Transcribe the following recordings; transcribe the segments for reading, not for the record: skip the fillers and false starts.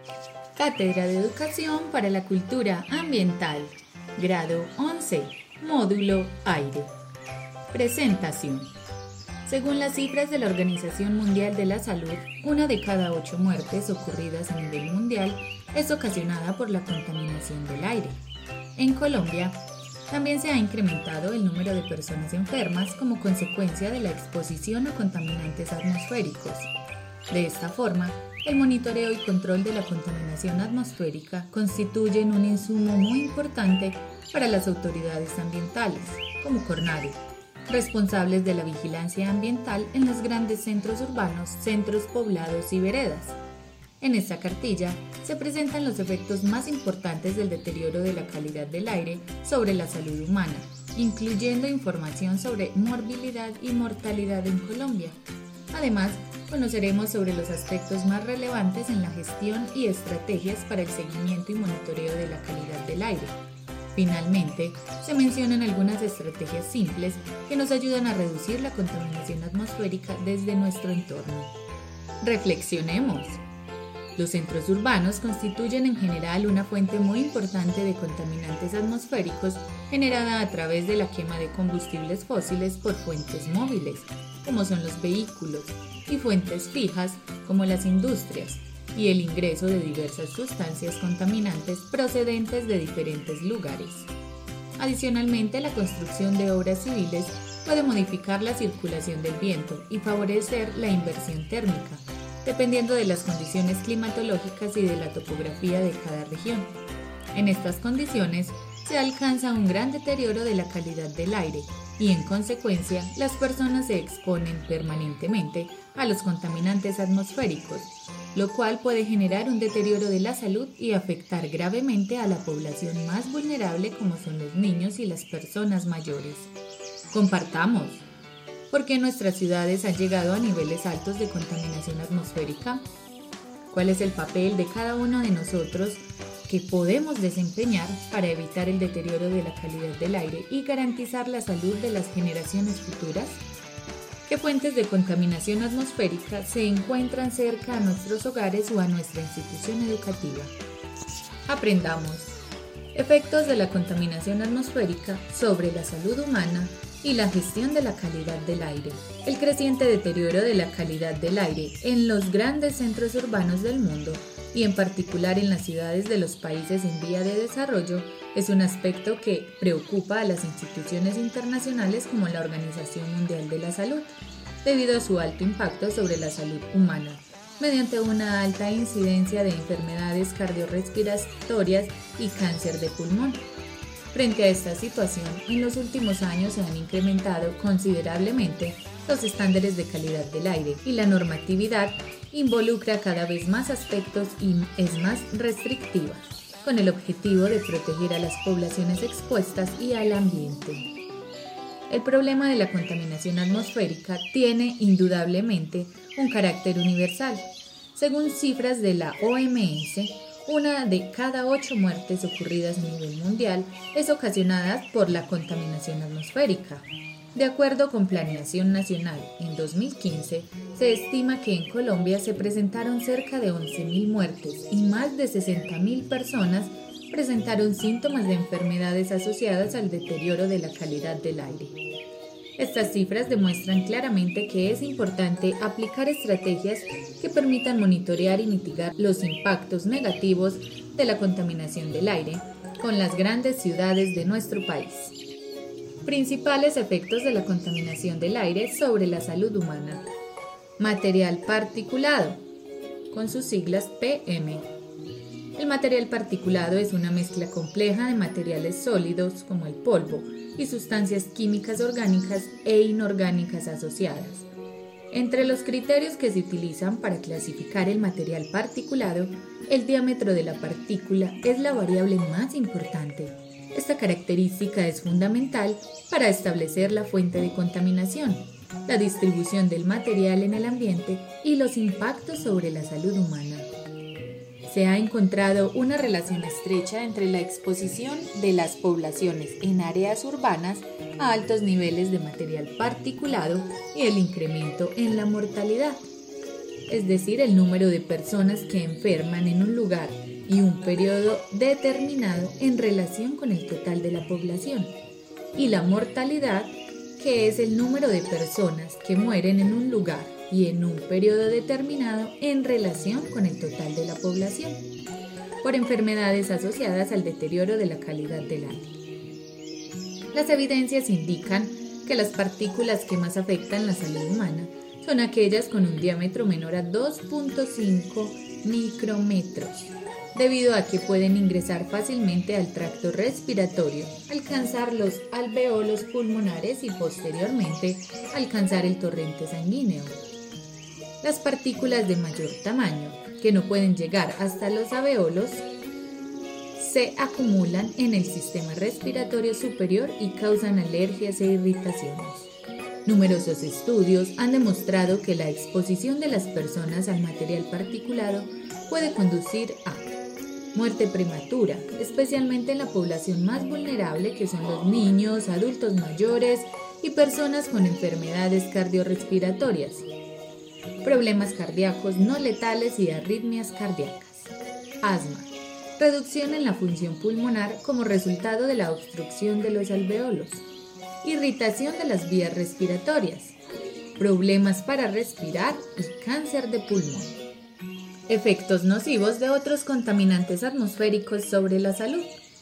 Cátedra de Educación para la Cultura Ambiental, Grado 11, Módulo Aire. Presentación. Según las cifras de la Organización Mundial de la Salud, 1 de cada 8 muertes ocurridas a nivel mundial es ocasionada por la contaminación del aire. En Colombia, también se ha incrementado el número de personas enfermas como consecuencia de la exposición a contaminantes atmosféricos. De esta forma, el monitoreo y control de la contaminación atmosférica constituyen un insumo muy importante para las autoridades ambientales, como CORNAVE, responsables de la vigilancia ambiental en los grandes centros urbanos, centros poblados y veredas. En esta cartilla se presentan los efectos más importantes del deterioro de la calidad del aire sobre la salud humana, incluyendo información sobre morbilidad y mortalidad en Colombia. Además, conoceremos sobre los aspectos más relevantes en la gestión y estrategias para el seguimiento y monitoreo de la calidad del aire. Finalmente, se mencionan algunas estrategias simples que nos ayudan a reducir la contaminación atmosférica desde nuestro entorno. Reflexionemos. Los centros urbanos constituyen en general una fuente muy importante de contaminantes atmosféricos generada a través de la quema de combustibles fósiles por fuentes móviles, como son los vehículos, y fuentes fijas, como las industrias, y el ingreso de diversas sustancias contaminantes procedentes de diferentes lugares. Adicionalmente, la construcción de obras civiles puede modificar la circulación del viento y favorecer la inversión térmica, dependiendo de las condiciones climatológicas y de la topografía de cada región. En estas condiciones, se alcanza un gran deterioro de la calidad del aire y, en consecuencia, las personas se exponen permanentemente a los contaminantes atmosféricos, lo cual puede generar un deterioro de la salud y afectar gravemente a la población más vulnerable, como son los niños y las personas mayores. Compartamos. ¿Por qué nuestras ciudades han llegado a niveles altos de contaminación atmosférica? ¿Cuál es el papel de cada uno de nosotros que podemos desempeñar para evitar el deterioro de la calidad del aire y garantizar la salud de las generaciones futuras? ¿Qué fuentes de contaminación atmosférica se encuentran cerca a nuestros hogares o a nuestra institución educativa? Aprendamos. Efectos de la contaminación atmosférica sobre la salud humana y la gestión de la calidad del aire. El creciente deterioro de la calidad del aire en los grandes centros urbanos del mundo y en particular en las ciudades de los países en vía de desarrollo es un aspecto que preocupa a las instituciones internacionales como la Organización Mundial de la Salud, debido a su alto impacto sobre la salud humana, mediante una alta incidencia de enfermedades cardiorrespiratorias y cáncer de pulmón. Frente a esta situación, en los últimos años se han incrementado considerablemente los estándares de calidad del aire y la normatividad involucra cada vez más aspectos y es más restrictiva, con el objetivo de proteger a las poblaciones expuestas y al ambiente. El problema de la contaminación atmosférica tiene indudablemente un carácter universal. Según cifras de la OMS, 1 de cada 8 muertes ocurridas a nivel mundial es ocasionada por la contaminación atmosférica. De acuerdo con Planeación Nacional, en 2015 se estima que en Colombia se presentaron cerca de 11.000 muertes y más de 60.000 personas presentaron síntomas de enfermedades asociadas al deterioro de la calidad del aire. Estas cifras demuestran claramente que es importante aplicar estrategias que permitan monitorear y mitigar los impactos negativos de la contaminación del aire con las grandes ciudades de nuestro país. Principales efectos de la contaminación del aire sobre la salud humana. Material particulado, con sus siglas PM. El material particulado es una mezcla compleja de materiales sólidos como el polvo y sustancias químicas orgánicas e inorgánicas asociadas. Entre los criterios que se utilizan para clasificar el material particulado, el diámetro de la partícula es la variable más importante. Esta característica es fundamental para establecer la fuente de contaminación, la distribución del material en el ambiente y los impactos sobre la salud humana. Se ha encontrado una relación estrecha entre la exposición de las poblaciones en áreas urbanas a altos niveles de material particulado y el incremento en la mortalidad. es decir, el número de personas que enferman en un lugar y un periodo determinado en relación con el total de la población, y la mortalidad, que es el número de personas que mueren en un lugar y en un periodo determinado en relación con el total de la población, por enfermedades asociadas al deterioro de la calidad del aire. Las evidencias indican que las partículas que más afectan la salud humana son aquellas con un diámetro menor a 2.5 micrómetros, debido a que pueden ingresar fácilmente al tracto respiratorio, alcanzar los alveolos pulmonares y posteriormente alcanzar el torrente sanguíneo. Las partículas de mayor tamaño, que no pueden llegar hasta los alveolos, se acumulan en el sistema respiratorio superior y causan alergias e irritaciones. Numerosos estudios han demostrado que la exposición de las personas al material particulado puede conducir a muerte prematura, especialmente en la población más vulnerable, que son los niños, adultos mayores y personas con enfermedades cardiorrespiratorias, problemas cardíacos no letales y arritmias cardíacas, asma, reducción en la función pulmonar como resultado de la obstrucción de los alveolos, irritación de las vías respiratorias, problemas para respirar y cáncer de pulmón. Efectos nocivos de otros contaminantes atmosféricos sobre la salud.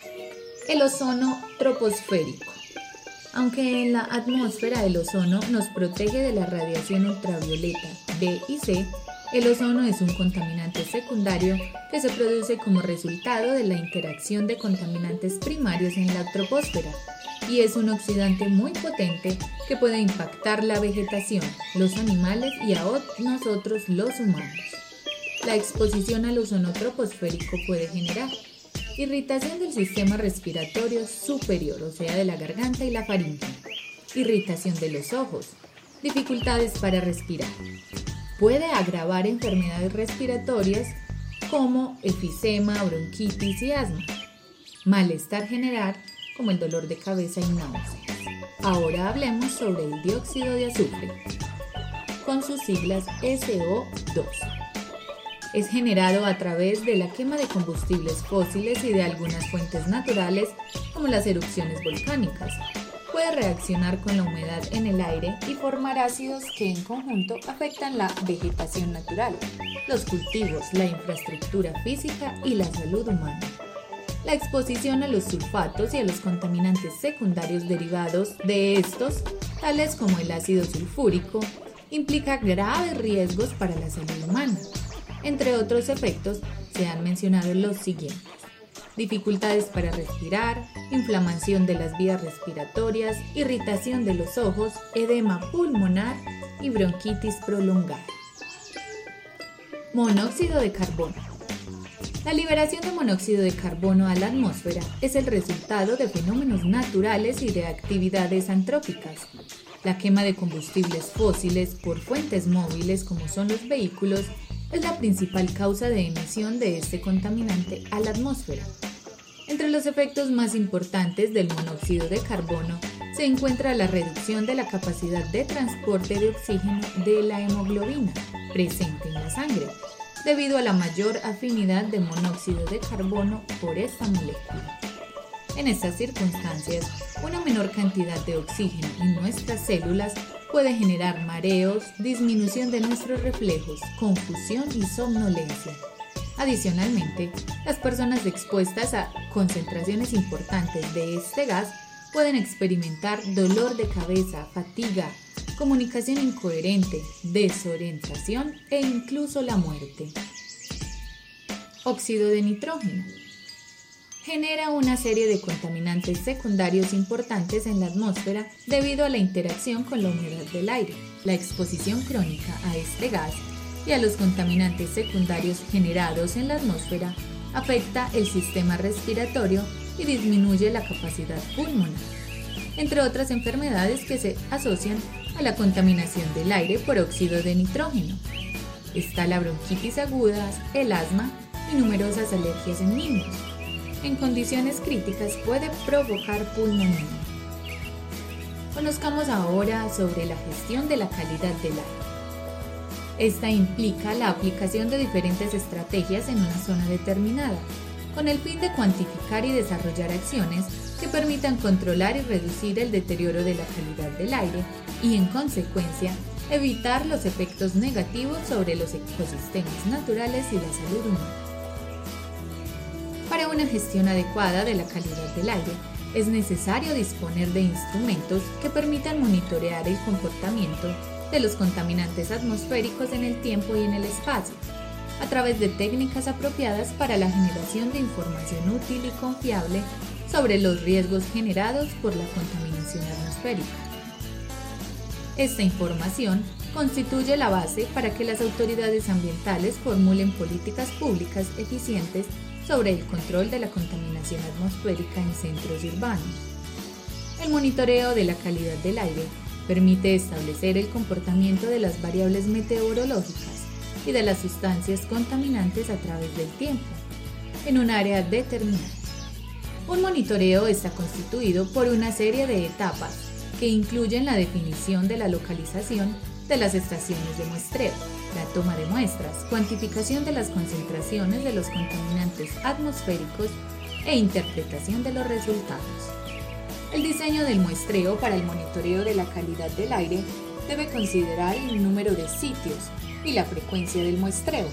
El ozono troposférico. Aunque en la atmósfera el ozono nos protege de la radiación ultravioleta B y C, el ozono es un contaminante secundario que se produce como resultado de la interacción de contaminantes primarios en la troposfera y es un oxidante muy potente que puede impactar la vegetación, los animales y a nosotros los humanos. La exposición al ozono troposférico puede generar irritación del sistema respiratorio superior, o sea, de la garganta y la faringe, irritación de los ojos, dificultades para respirar. Puede agravar enfermedades respiratorias como efisema, bronquitis y asma, malestar general como el dolor de cabeza y náuseas. Ahora hablemos sobre el dióxido de azufre, con sus siglas SO2. Es generado a través de la quema de combustibles fósiles y de algunas fuentes naturales como las erupciones volcánicas. Puede reaccionar con la humedad en el aire y formar ácidos que en conjunto afectan la vegetación natural, los cultivos, la infraestructura física y la salud humana. La exposición a los sulfatos y a los contaminantes secundarios derivados de estos, tales como el ácido sulfúrico, implica graves riesgos para la salud humana. Entre otros efectos, se han mencionado los siguientes: dificultades para respirar, inflamación de las vías respiratorias, irritación de los ojos, edema pulmonar y bronquitis prolongada. Monóxido de carbono. La liberación de monóxido de carbono a la atmósfera es el resultado de fenómenos naturales y de actividades antrópicas. La quema de combustibles fósiles por fuentes móviles como son los vehículos es la principal causa de emisión de este contaminante a la atmósfera. Entre los efectos más importantes del monóxido de carbono se encuentra la reducción de la capacidad de transporte de oxígeno de la hemoglobina presente en la sangre, debido a la mayor afinidad de monóxido de carbono por esta molécula. En estas circunstancias, una menor cantidad de oxígeno en nuestras células puede generar mareos, disminución de nuestros reflejos, confusión y somnolencia. Adicionalmente, las personas expuestas a concentraciones importantes de este gas pueden experimentar dolor de cabeza, fatiga, comunicación incoherente, desorientación e incluso la muerte. Óxido de nitrógeno. Genera una serie de contaminantes secundarios importantes en la atmósfera debido a la interacción con la humedad del aire. La exposición crónica a este gas y a los contaminantes secundarios generados en la atmósfera afecta el sistema respiratorio y disminuye la capacidad pulmonar, entre otras enfermedades que se asocian a la contaminación del aire por óxido de nitrógeno. Está la bronquitis aguda, el asma y numerosas alergias en niños. En condiciones críticas puede provocar pulmonía. Conozcamos ahora sobre la gestión de la calidad del aire. Esta implica la aplicación de diferentes estrategias en una zona determinada, con el fin de cuantificar y desarrollar acciones que permitan controlar y reducir el deterioro de la calidad del aire y, en consecuencia, evitar los efectos negativos sobre los ecosistemas naturales y la salud humana. Para una gestión adecuada de la calidad del aire, es necesario disponer de instrumentos que permitan monitorear el comportamiento de los contaminantes atmosféricos en el tiempo y en el espacio, a través de técnicas apropiadas para la generación de información útil y confiable sobre los riesgos generados por la contaminación atmosférica. Esta información constituye la base para que las autoridades ambientales formulen políticas públicas eficientes sobre el control de la contaminación atmosférica en centros urbanos. El monitoreo de la calidad del aire permite establecer el comportamiento de las variables meteorológicas y de las sustancias contaminantes a través del tiempo, en un área determinada. Un monitoreo está constituido por una serie de etapas que incluyen la definición de la localización de las estaciones de muestreo, la toma de muestras, cuantificación de las concentraciones de los contaminantes atmosféricos e interpretación de los resultados. El diseño del muestreo para el monitoreo de la calidad del aire debe considerar el número de sitios y la frecuencia del muestreo.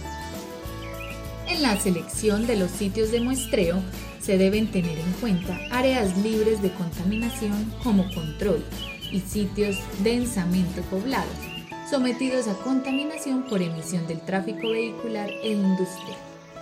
En la selección de los sitios de muestreo se deben tener en cuenta áreas libres de contaminación como control y sitios densamente poblados, sometidos a contaminación por emisión del tráfico vehicular e industrial.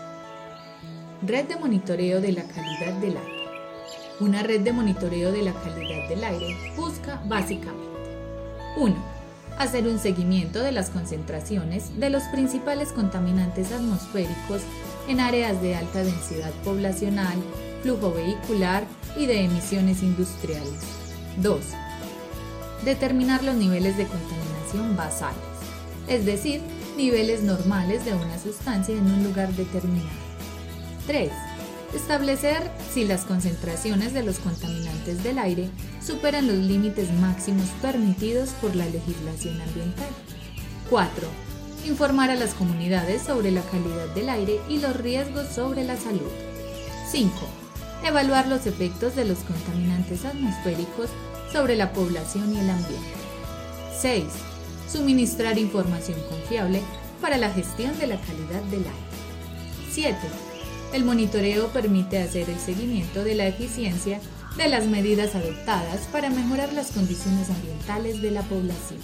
Red de monitoreo de la calidad del aire. Una red de monitoreo de la calidad del aire busca básicamente 1. Hacer un seguimiento de las concentraciones de los principales contaminantes atmosféricos en áreas de alta densidad poblacional, flujo vehicular y de emisiones industriales. 2. Determinar los niveles de contaminación basales, es decir, niveles normales de una sustancia en un lugar determinado. 3. Establecer si las concentraciones de los contaminantes del aire superan los límites máximos permitidos por la legislación ambiental. 4. Informar a las comunidades sobre la calidad del aire y los riesgos sobre la salud. 5. Evaluar los efectos de los contaminantes atmosféricos sobre la población y el ambiente. 6. Suministrar información confiable para la gestión de la calidad del aire. 7. El monitoreo permite hacer el seguimiento de la eficiencia de las medidas adoptadas para mejorar las condiciones ambientales de la población.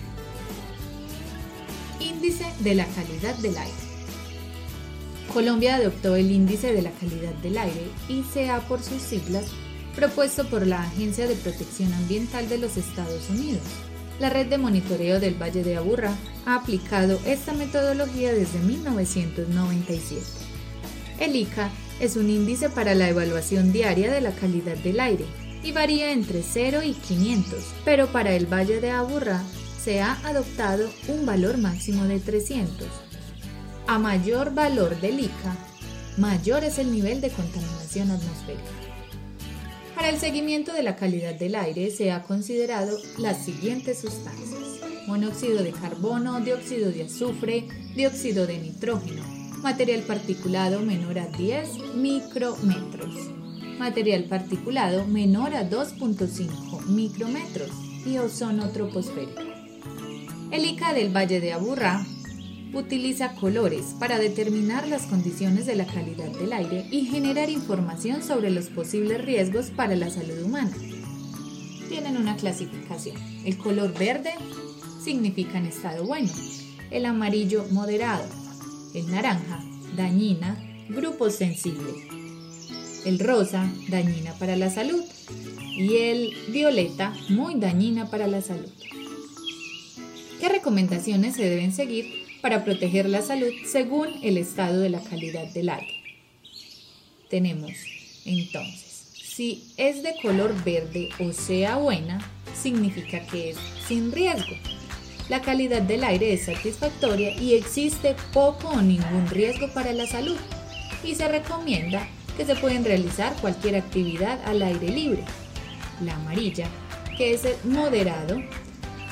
Índice de la calidad del aire. Colombia adoptó el Índice de la calidad del aire, ICA por sus siglas, propuesto por la Agencia de Protección Ambiental de los Estados Unidos. La red de monitoreo del Valle de Aburrá ha aplicado esta metodología desde 1997. El ICA es un índice para la evaluación diaria de la calidad del aire y varía entre 0 y 500, pero para el Valle de Aburrá se ha adoptado un valor máximo de 300. A mayor valor del ICA, mayor es el nivel de contaminación atmosférica. Para el seguimiento de la calidad del aire se ha considerado las siguientes sustancias: monóxido de carbono, dióxido de azufre, dióxido de nitrógeno, material particulado menor a 10 micrometros, material particulado menor a 2.5 micrometros y ozono troposférico. El ICA del Valle de Aburrá utiliza colores para determinar las condiciones de la calidad del aire y generar información sobre los posibles riesgos para la salud humana. Tienen una clasificación. El color verde significa en estado bueno, el amarillo moderado, el naranja dañina, grupo sensible, el rosa dañina para la salud y el violeta muy dañina para la salud. ¿Qué recomendaciones se deben seguir para proteger la salud según el estado de la calidad del aire? Tenemos entonces, si es de color verde o sea buena, significa que es sin riesgo. La calidad del aire es satisfactoria y existe poco o ningún riesgo para la salud, y se recomienda que se pueden realizar cualquier actividad al aire libre. La amarilla, que es el moderado,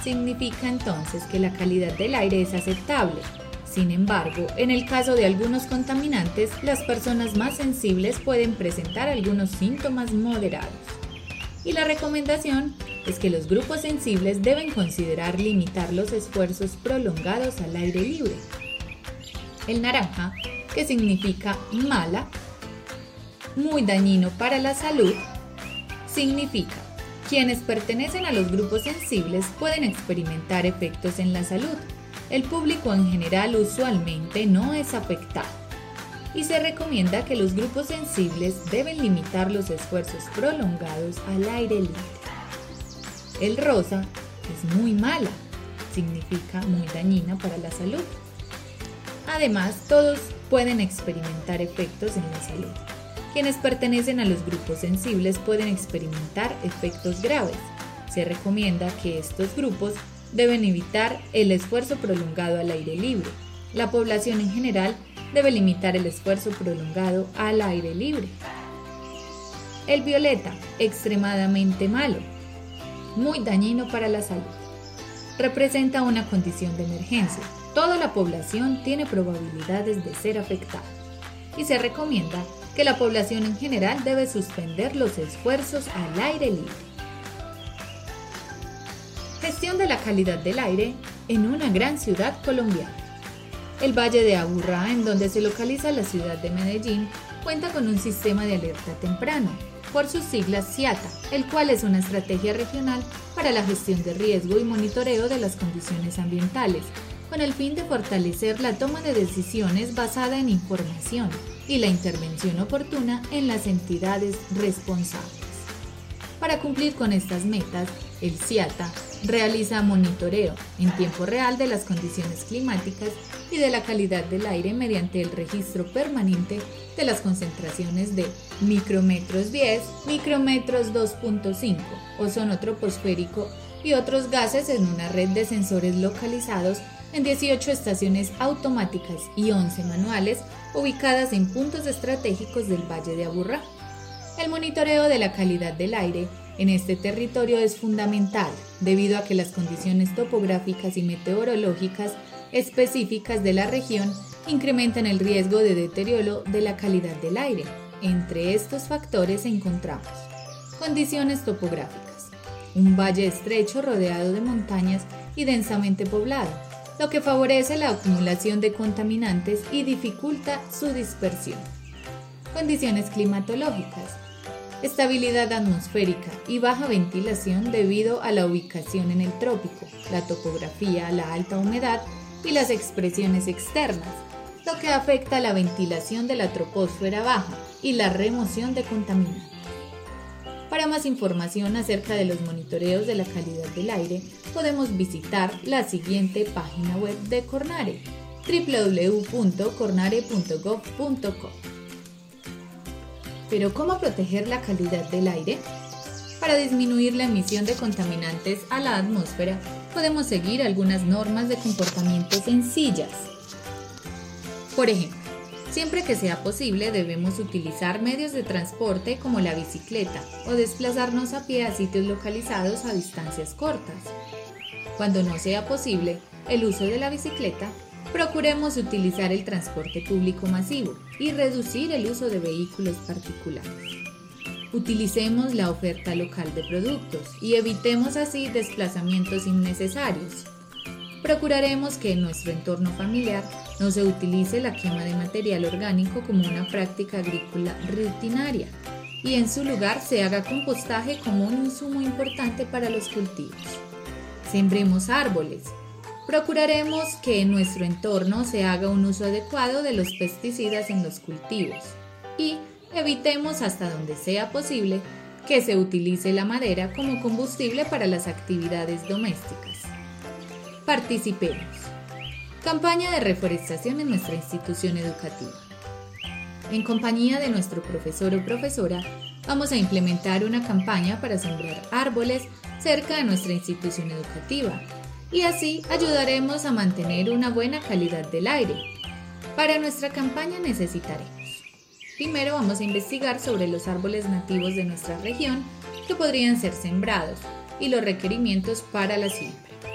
Significa entonces que la calidad del aire es aceptable. Sin embargo, en el caso de algunos contaminantes, las personas más sensibles pueden presentar algunos síntomas moderados. Y la recomendación es que los grupos sensibles deben considerar limitar los esfuerzos prolongados al aire libre. El naranja, que significa mala, muy dañino para la salud, significa quienes pertenecen a los grupos sensibles pueden experimentar efectos en la salud. El público en general usualmente no es afectado y se recomienda que los grupos sensibles deben limitar los esfuerzos prolongados al aire libre. El rosa es muy mala, significa muy dañina para la salud. Además, todos pueden experimentar efectos en la salud. Quienes pertenecen a los grupos sensibles pueden experimentar efectos graves. Se recomienda que estos grupos deben evitar el esfuerzo prolongado al aire libre. La población en general debe limitar el esfuerzo prolongado al aire libre. El violeta, extremadamente malo, muy dañino para la salud. Representa una condición de emergencia. Toda la población tiene probabilidades de ser afectada y se recomienda que la población en general debe suspender los esfuerzos al aire libre. Gestión de la calidad del aire en una gran ciudad colombiana. El Valle de Aburrá, en donde se localiza la ciudad de Medellín, cuenta con un sistema de alerta temprano, por sus siglas CIATA, el cual es una estrategia regional para la gestión de riesgo y monitoreo de las condiciones ambientales, con el fin de fortalecer la toma de decisiones basada en información y la intervención oportuna en las entidades responsables. Para cumplir con estas metas, el CIATA realiza monitoreo en tiempo real de las condiciones climáticas y de la calidad del aire mediante el registro permanente de las concentraciones de micrometros 10, micrometros 2.5, ozono troposférico y otros gases en una red de sensores localizados en 18 estaciones automáticas y 11 manuales ubicadas en puntos estratégicos del Valle de Aburrá. El monitoreo de la calidad del aire en este territorio es fundamental debido a que las condiciones topográficas y meteorológicas específicas de la región incrementan el riesgo de deterioro de la calidad del aire. Entre estos factores encontramos condiciones topográficas: un valle estrecho rodeado de montañas y densamente poblado, lo que favorece la acumulación de contaminantes y dificulta su dispersión. Condiciones climatológicas: estabilidad atmosférica y baja ventilación debido a la ubicación en el trópico, la topografía, la alta humedad y las expresiones externas, lo que afecta la ventilación de la troposfera baja y la remoción de contaminantes. Para más información acerca de los monitoreos de la calidad del aire, podemos visitar la siguiente página web de Cornare, www.cornare.gov.co. ¿Pero cómo proteger la calidad del aire? Para disminuir la emisión de contaminantes a la atmósfera, podemos seguir algunas normas de comportamiento sencillas. Por ejemplo, siempre que sea posible debemos utilizar medios de transporte como la bicicleta o desplazarnos a pie a sitios localizados a distancias cortas. Cuando no sea posible el uso de la bicicleta, procuremos utilizar el transporte público masivo y reducir el uso de vehículos particulares. Utilicemos la oferta local de productos y evitemos así desplazamientos innecesarios. Procuraremos que en nuestro entorno familiar no se utilice la quema de material orgánico como una práctica agrícola rutinaria y en su lugar se haga compostaje como un insumo importante para los cultivos. Sembremos árboles. Procuraremos que en nuestro entorno se haga un uso adecuado de los pesticidas en los cultivos y evitemos hasta donde sea posible que se utilice la madera como combustible para las actividades domésticas. Participemos. Campaña de reforestación en nuestra institución educativa. En compañía de nuestro profesor o profesora, vamos a implementar una campaña para sembrar árboles cerca de nuestra institución educativa y así ayudaremos a mantener una buena calidad del aire. Para nuestra campaña necesitaremos: primero vamos a investigar sobre los árboles nativos de nuestra región que podrían ser sembrados y los requerimientos para la siembra.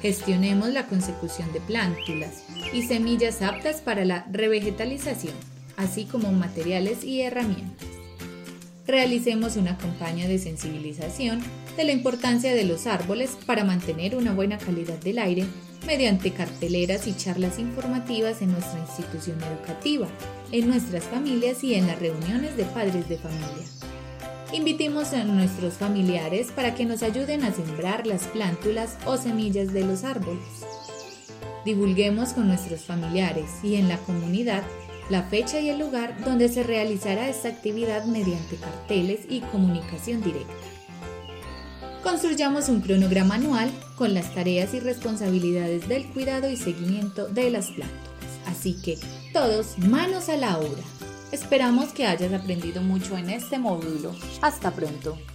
Gestionemos la consecución de plántulas y semillas aptas para la revegetalización, así como materiales y herramientas. Realicemos una campaña de sensibilización de la importancia de los árboles para mantener una buena calidad del aire mediante carteleras y charlas informativas en nuestra institución educativa, en nuestras familias y en las reuniones de padres de familia. Invitemos a nuestros familiares para que nos ayuden a sembrar las plántulas o semillas de los árboles. Divulguemos con nuestros familiares y en la comunidad la fecha y el lugar donde se realizará esta actividad mediante carteles y comunicación directa. Construyamos un cronograma anual con las tareas y responsabilidades del cuidado y seguimiento de las plántulas. Así que todos manos a la obra. Esperamos que hayas aprendido mucho en este módulo. Hasta pronto.